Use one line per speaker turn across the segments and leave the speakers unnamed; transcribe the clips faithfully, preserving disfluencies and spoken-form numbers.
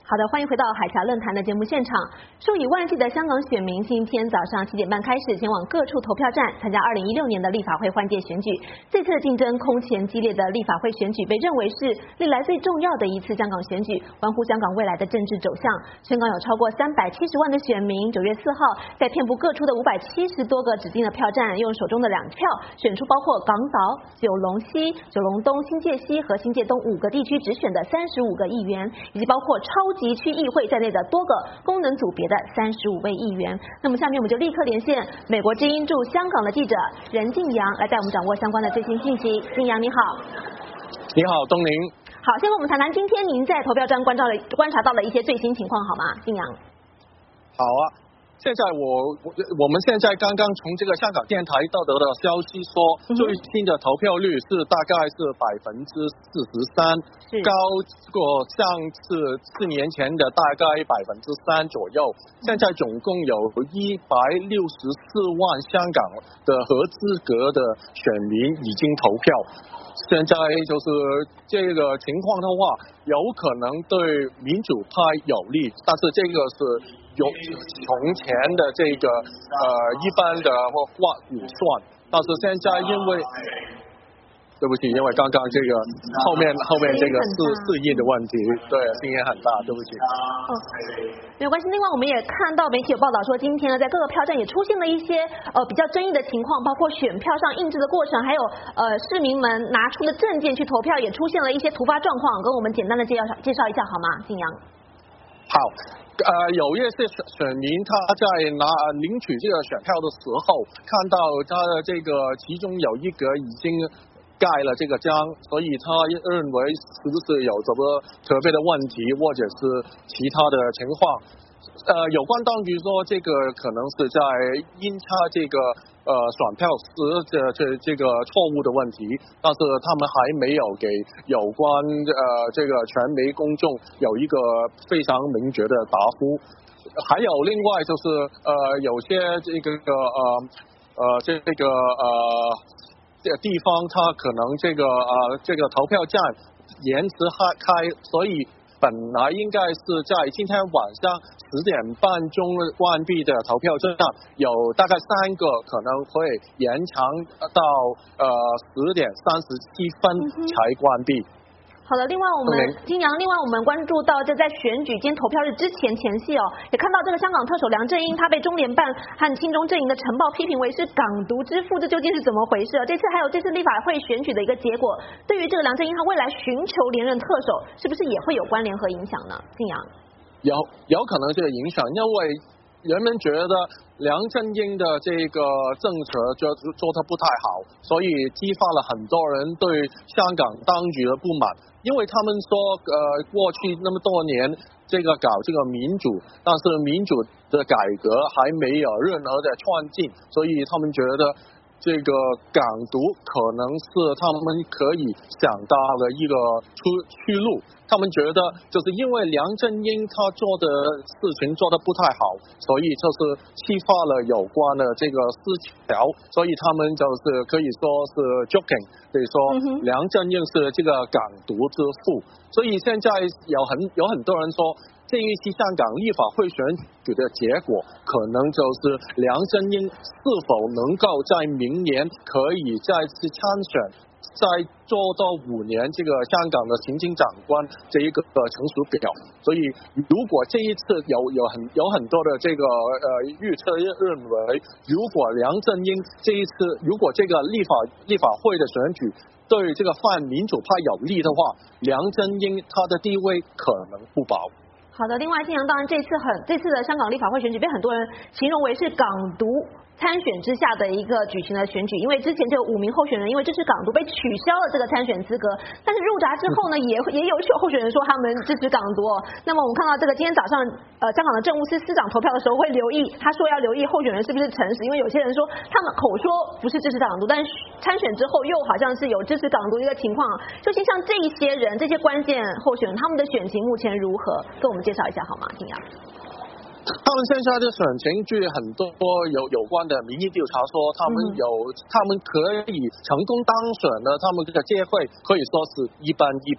好的，欢迎回到海峡论坛的节目现场。数以万计的香港选民今天早上七点半开始前往各处投票站参加二零一六年的立法会换届选举。这次的竞争空前激烈的立法会选举被认为是历来最重要的一次香港选举，关乎香港未来的政治走向。香港有超过三百七十万的选民，九月四号在遍布各处的五百七十多个指定的票站，用手中的两票选出包括港岛、九龙西、九龙东、新界西和新界东五个地区直选的三十五个议员，以及包括超级区议会在内的多个功能组别的三十五位议员。那么下面我们就立刻连线美国之音驻香港的记者任敬阳，来带我们掌握相关的最新信息。敬阳你好。
你好，东宁。
好，先跟我们谈谈今天您在投票站观照了观察到了一些最新情况好吗？敬阳。
好啊。现在我我们现在刚刚从这个香港电台得到的消息说，最新的投票率是大概是百分之四十三，高过上次四年前的大概百分之三左右。现在总共有一百六十四万香港的合资格的选民已经投票。现在就是这个情况的话，有可能对民主派有利，但是这个是有从前的这个呃一般的或话估算，但是现在因为对不起，因为刚刚这个后面后面这个是适应的问题，对，声音很大，对不起。
哦，没有关系。另外，我们也看到媒体有报道说，今天呢，在各个票站也出现了一些呃比较争议的情况，包括选票上印制的过程，还有呃市民们拿出的证件去投票，也出现了一些突发状况，跟我们简单的介绍介绍一下好吗？敬阳。
好。呃，有一些选选民他在拿领取这个选票的时候，看到他的这个其中有一格已经盖了这个章，所以他认为是不是有什么特别的问题，或者是其他的情况。呃，有关当局说这个可能是在阴差这个呃选票时这这这个错误的问题，但是他们还没有给有关呃这个传媒公众有一个非常明确的答复。还有另外就是呃有些这个呃呃这个呃这个地方它可能这个呃这个投票站延迟开，所以本来应该是在今天晚上十点半钟关闭的投票站，有大概三个可能会延长到呃十点三十七分才关闭。
好的，另外我们敬阳，另外我们关注到，就在选举今天投票日之前前夕哦，也看到这个香港特首梁振英，他被中联办和亲中阵营的晨报批评为是港独之父，这究竟是怎么回事？这次还有这次立法会选举的一个结果，对于这个梁振英他未来寻求连任特首，是不是也会有关联和影响呢？敬阳。
有有可能这个影响，因为人们觉得梁振英的这个政策就做得不太好，所以激发了很多人对香港当局的不满。因为他们说，呃，过去那么多年这个搞这个民主，但是民主的改革还没有任何的创进，所以他们觉得这个港独可能是他们可以想到的一个出去路。他们觉得就是因为梁振英他做的事情做得不太好，所以就是激发了有关的这个思潮，所以他们就是可以说是 joking， 可以说梁振英是这个港独之父。所以现在有很有很多人说，这一期香港立法会选举的结果，可能就是梁振英是否能够在明年可以再次参选，再做到五年这个香港的行政长官这一个成熟表。所以如果这一次有有很有很多的这个呃预测认为，如果梁振英这一次如果这个立法立法会的选举对这个泛民主派有利的话，梁振英他的地位可能不保。
好的，另外，敬阳，当然这次很这次的香港立法会选举被很多人形容为是港独参选之下的一个举行的选举，因为之前就有五名候选人因为支持港独被取消了这个参选资格，但是入闸之后呢，也也有候选人说他们支持港独哦。那么我们看到这个今天早上，呃，香港的政务司司长投票的时候会留意，他说要留意候选人是不是诚实，因为有些人说他们口说不是支持港独，但是参选之后又好像是有支持港独的一个情况。究竟像这一些人，这些关键候选人，他们的选情目前如何？跟我们介绍一下好吗？敬阳。
他们现在的选情，据很多有有关的民意调查说，他们有、嗯、他们可以成功当选的，他们的机会可以说是一般一般。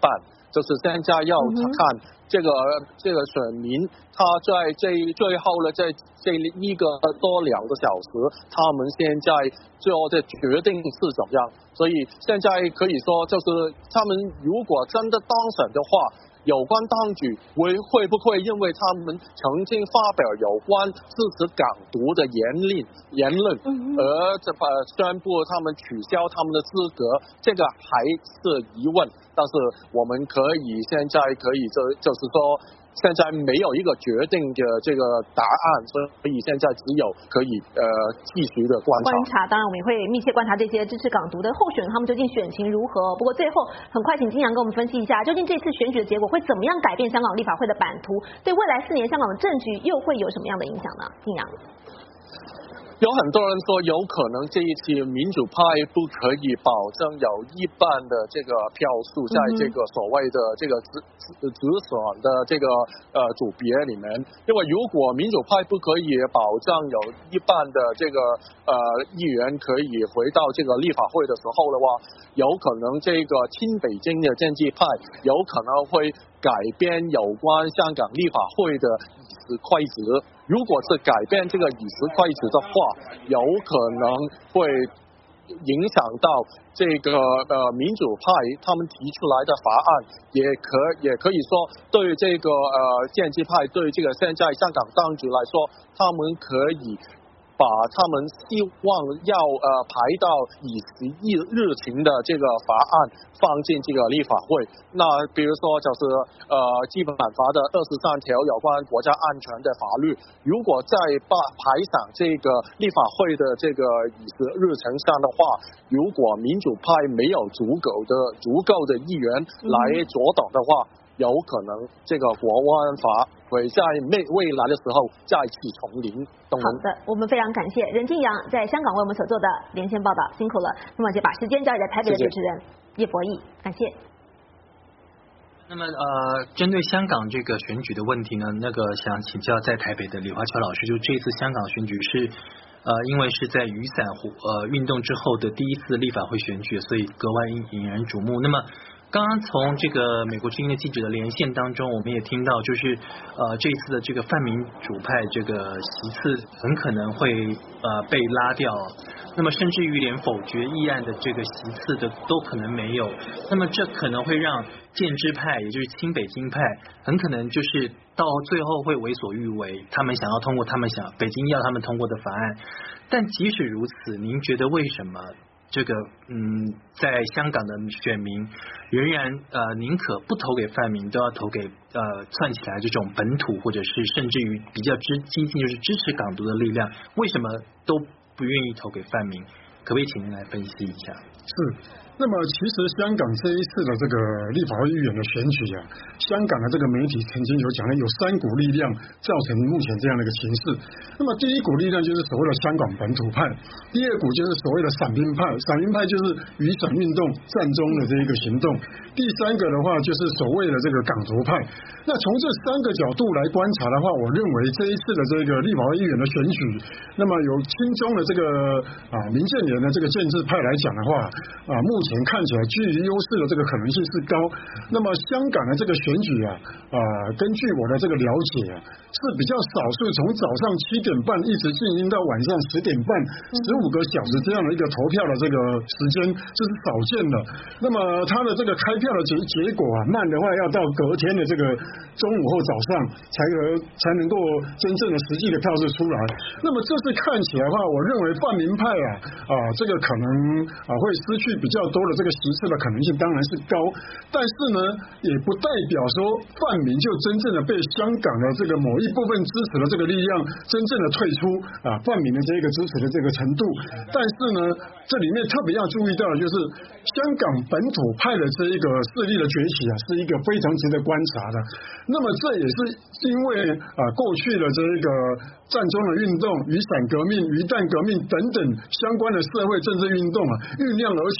就是现在要看这个、嗯、这个选民他在这最后的这这一个多两个小时，他们现在做的决定是怎么样。所以现在可以说，就是他们如果真的当选的话，有关当局会会不会因为他们曾经发表有关支持港独的言论言论，而这把宣布他们取消他们的资格，这个还是疑问。但是我们可以现在可以就就是说。现在没有一个决定的这个答案，所以现在只有可以呃继续的观察。
观察，当然我们也会密切观察这些支持港独的候选人，他们究竟选情如何。不过最后，很快请金阳跟我们分析一下，究竟这次选举的结果会怎么样改变香港立法会的版图，对未来四年香港的政局又会有什么样的影响呢？金阳。
有很多人说，有可能这一次民主派不可以保证有一半的这个票数在这个所谓的这个直直选的这个呃组别里面，因为如果民主派不可以保障有一半的这个呃议员可以回到这个立法会的时候的话，有可能这个亲北京的建制派有可能会改变有关香港立法会的议事规则。如果是改变这个议事规则的话，有可能会影响到这个呃民主派他们提出来的法案，也可也可以说对这个呃建制派对这个现在香港当局来说，他们可以把他们希望要呃排到议事日程的这个法案放进这个立法会。那比如说就是呃基本法的二十三条有关国家安全的法律，如果在把排上这个立法会的这个议事日程上的话，如果民主派没有足够的足够的议员来阻挡的话，有可能这个国安法会在未未来的时候再次重临。好
的，我们非常感谢任金阳在香港为我们所做的连线报道，辛苦了。那么就把时间交给在台北的主持人叶博弈，感谢。
那么呃，针对香港这个选举的问题呢，那个想请教在台北的李华侨老师，就这次香港选举是呃，因为是在雨伞呃运动之后的第一次立法会选举，所以格外引人瞩目。那么刚刚从这个美国之音的记者的连线当中，我们也听到，就是呃这一次的这个泛民主派这个席次很可能会呃被拉掉，那么甚至于连否决议案的这个席次的都可能没有，那么这可能会让建制派，也就是亲北京派，很可能就是到最后会为所欲为，他们想要通过他们想北京要他们通过的法案。但即使如此，您觉得为什么这个嗯，在香港的选民仍然呃宁可不投给泛民，都要投给呃串起来这种本土或者是甚至于比较支激进，就是支持港独的力量，为什么都不愿意投给泛民？可不可以请您来分析一下？
是。那么其实香港这一次的这个立法会议员的选举啊，香港的这个媒体曾经有讲了，有三股力量造成目前这样的一个形势。那么第一股力量就是所谓的香港本土派，第二股就是所谓的伞兵派，伞兵派就是雨伞运动战中的这一个行动，第三个的话就是所谓的这个港独派。那从这三个角度来观察的话，我认为这一次的这个立法会议员的选举，那么有亲中的这个啊民建联的这个建制派来讲的话啊，目前看起来居于优势的这个可能性是高。那么香港的这个选举啊，啊，根据我的这个了解啊，是比较少数从早上七点半一直进行到晚上十点半，十五个小时这样的一个投票的这个时间，这是少见的。那么它的这个开票的结结果啊，慢的话要到隔天的这个中午或早上才能才能够真正的实际的票数出来。那么这次看起来的话，我认为泛民派啊啊，这个可能啊会失去比较多的这个席次的可能性当然是高，但是呢，也不代表说泛民就真正的被香港的这个某一部分支持的这个力量真正的退出啊泛民的这个支持的这个程度。但是呢，这里面特别要注意到的就是香港本土派的这一个势力的崛起啊，是一个非常值得观察的。那么这也是因为啊过去的这一个战中的运动、雨伞革命、鱼蛋革命等等相关的社会政治运动啊酝酿而起。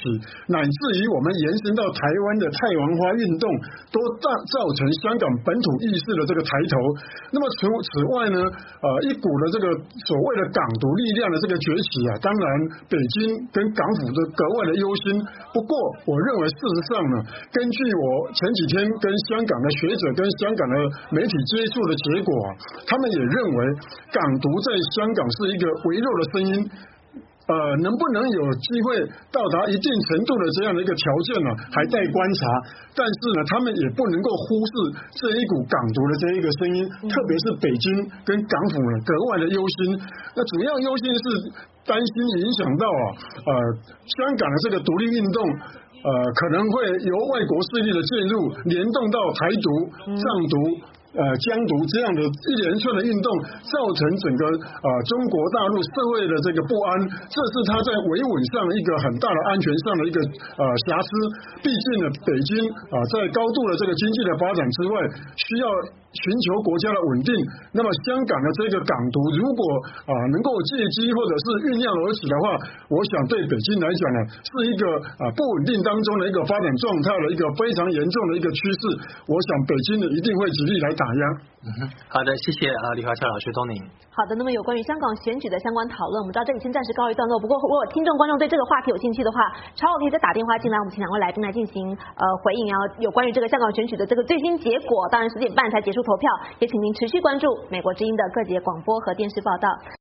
乃至于我们延伸到台湾的太王花运动，都造造成香港本土意识的这个抬头。那么除此外呢，呃，一股的这个所谓的港独力量的这个崛起啊，当然北京跟港府都格外的忧心。不过，我认为事实上呢，根据我前几天跟香港的学者跟香港的媒体接触的结果啊，他们也认为港独在香港是一个微弱的声音。呃，能不能有机会到达一定程度的这样的一个条件呢，还待观察。但是呢，他们也不能够忽视这一股港独的这一个声音，特别是北京跟港府呢格外的忧心。那主要忧心是担心影响到啊，呃，香港的这个独立运动。呃，可能会由外国势力的介入，联动到台独、藏独、呃疆独这样的一连串的运动，造成整个呃中国大陆社会的这个不安，这是它在维稳上一个很大的安全上的一个呃瑕疵。毕竟呢，北京啊、呃、在高度的这个经济的发展之外，需要寻求国家的稳定。那么香港的这个港独，如果啊、呃、能够借机或者是酝酿而起的话，我想对北京来讲呢，是一个啊、呃、不稳定当中的一个发展状态的一个非常严重的一个趋势。我想北京呢一定会极力来打压。
嗯哼，好的，谢谢啊，李华侨老师，东宁。
好的，那么有关于香港选举的相关讨论，我们到这里先暂时告一段落。不过，如果听众观众对这个话题有兴趣的话，稍后可以再打电话进来，我们请两位来宾来进行呃回应。然后有关于这个香港选举的这个最新结果，当然十点半才结束投票，也请您持续关注美国之音的各节广播和电视报道。